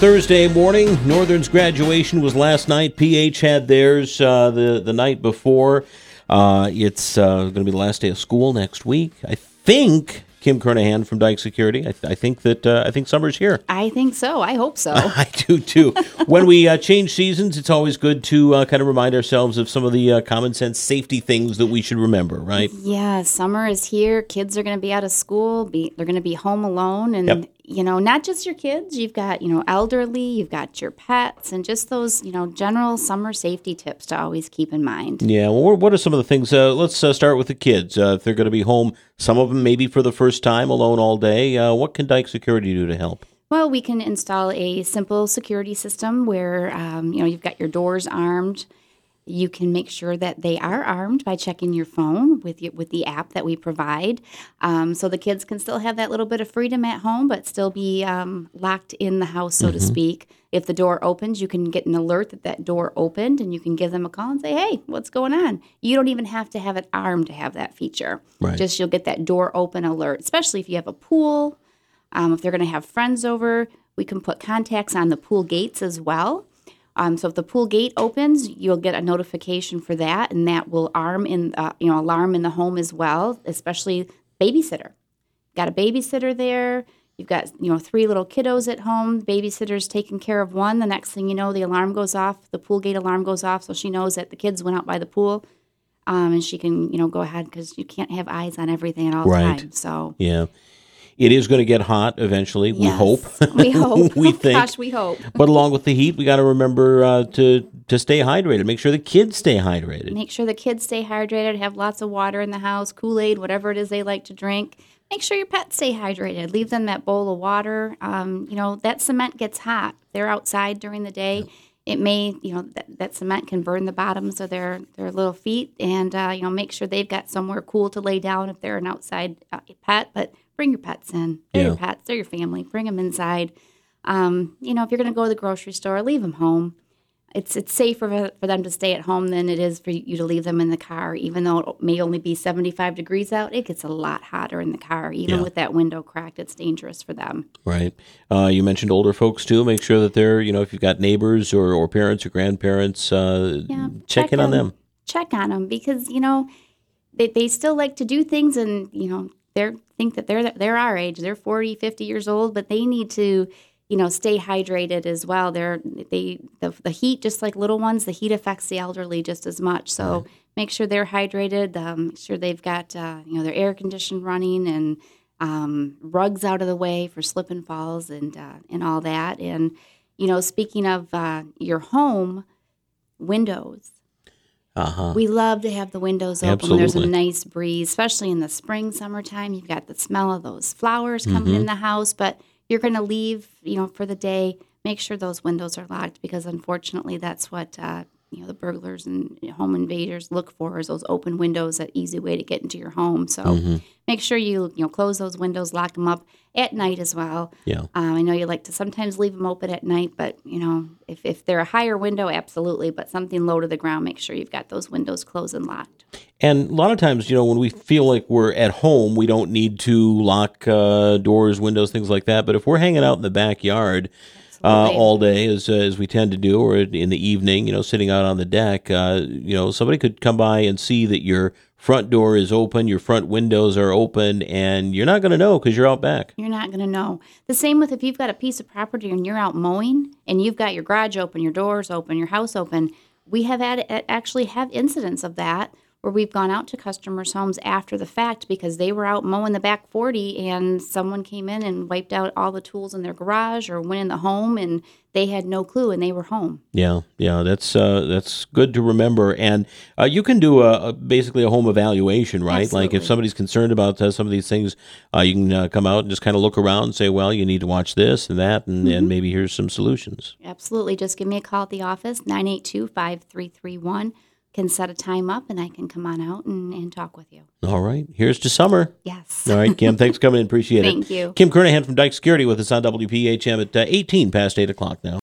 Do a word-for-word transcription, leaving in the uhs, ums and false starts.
Thursday morning, Northern's graduation was last night. P H had theirs uh, the, the night before. Uh, it's uh, going to be the last day of school next week. I think Kim Kernahan from Dyke Security. I, th- I think that uh, I think summer's here. I think so. I hope so. I do too. When we uh, change seasons, it's always good to uh, kind of remind ourselves of some of the uh, common sense safety things that we should remember, right? Yeah, summer is here. Kids are going to be out of school. Be they're going to be home alone, and Yep. you know, not just your kids. You've got you know elderly. You've got your pets, and just those you know general summer safety tips to always keep in mind. Yeah. Well, what are some of the things? Uh, let's uh, start with the kids. Uh, if they're going to be home, some of them maybe for the first time, alone all day. Uh, what can Dyke Security do to help? Well, we can install a simple security system where um, you know you've got your doors armed. You can make sure that they are armed by checking your phone with your, with the app that we provide, um, so the kids can still have that little bit of freedom at home, but still be um, locked in the house, so mm-hmm. to speak. If the door opens, you can get an alert that that door opened, and you can give them a call and say, "Hey, what's going on?" You don't even have to have it armed to have that feature. Right. Just you'll get that door open alert, especially if you have a pool. Um, if they're going to have friends over, we can put contacts on the pool gates as well. Um, so if the pool gate opens, you'll get a notification for that, and that will arm in, uh, you know, alarm in the home as well, especially babysitter. Got a babysitter there. You've got, you know, three little kiddos at home. Babysitter's taking care of one. The next thing you know, the alarm goes off. The pool gate alarm goes off, so she knows that the kids went out by the pool, um, and she can, you know, go ahead because you can't have eyes on everything at all Right. times. So yeah. It is going to get hot eventually, we yes, hope. We hope. we oh, think. Gosh, we hope. But along with the heat, we got to remember uh, to to stay hydrated. Make sure the kids stay hydrated. Make sure the kids stay hydrated, have lots of water in the house, Kool-Aid, whatever it is they like to drink. Make sure your pets stay hydrated. Leave them that bowl of water. Um, you know, that cement gets hot. They're outside during the day. Yeah. It may, you know, that, that cement can burn the bottoms of their, their little feet. And, uh, you know, make sure they've got somewhere cool to lay down if they're an outside uh, pet. But bring your pets in. They're Yeah. your pets. They're your family. Bring them inside. Um, you know, if you're going to go to the grocery store, leave them home. It's it's safer for, for them to stay at home than it is for you to leave them in the car. Even though it may only be seventy-five degrees out, it gets a lot hotter in the car. Even Yeah. with that window cracked, it's dangerous for them. Right. Uh, you mentioned older folks, too. Make sure that they're, you know, if you've got neighbors or, or parents or grandparents, uh, Yeah, check, check in on them. them. Check on them because, you know, they, they still like to do things and, you know, they think that they're they're our age. They're forty, fifty years old, but they need to, you know, stay hydrated as well. They're they the, the heat, just like little ones, the heat affects the elderly just as much. So Right. make sure they're hydrated. Um, make sure they've got uh, you know their air conditioning running and um, rugs out of the way for slip and falls and uh, and all that. And you know, speaking of uh, your home, windows. Uh-huh. We love to have the windows open when there's a Absolutely. nice breeze, especially in the spring, summertime. You've got the smell of those flowers coming Mm-hmm. in the house, but you're going to leave, you know, for the day. Make sure those windows are locked because, unfortunately, that's what uh, you know the burglars and home invaders look for is those open windows, that easy way to get into your home. So Mm-hmm. make sure you you know close those windows, lock them up at night as well. Yeah. Um, I know you like to sometimes leave them open at night, but you know if if they're a higher window, absolutely. But something low to the ground, make sure you've got those windows closed and locked. And a lot of times, you know, when we feel like we're at home, we don't need to lock uh, doors, windows, things like that. But if we're hanging out in the backyard uh, Absolutely. all day, as uh, as we tend to do, or in the evening, you know, sitting out on the deck, uh, you know, somebody could come by and see that your front door is open, your front windows are open, and you're not going to know because you're out back. You're not going to know. The same with if you've got a piece of property and you're out mowing and you've got your garage open, your doors open, your house open. We have had actually have incidents of that where we've gone out to customers' homes after the fact because they were out mowing the back forty and someone came in and wiped out all the tools in their garage or went in the home and they had no clue and they were home. Yeah, yeah, that's uh, that's good to remember. And uh, you can do a, a basically a home evaluation, right? Absolutely. Like if somebody's concerned about uh, some of these things, uh, you can uh, come out and just kind of look around and say, well, you need to watch this and that, and, Mm-hmm. and maybe here's some solutions. Absolutely. Just give me a call at the office, nine eight two, five three three one. Can set a time up and I can come on out and, and talk with you. All right, here's to summer. Yes. All right, Kim, thanks for coming in. Appreciate it. Thank you. Kim Kernahan from Dyke Security with us on W P H M at uh, eighteen past eight o'clock now.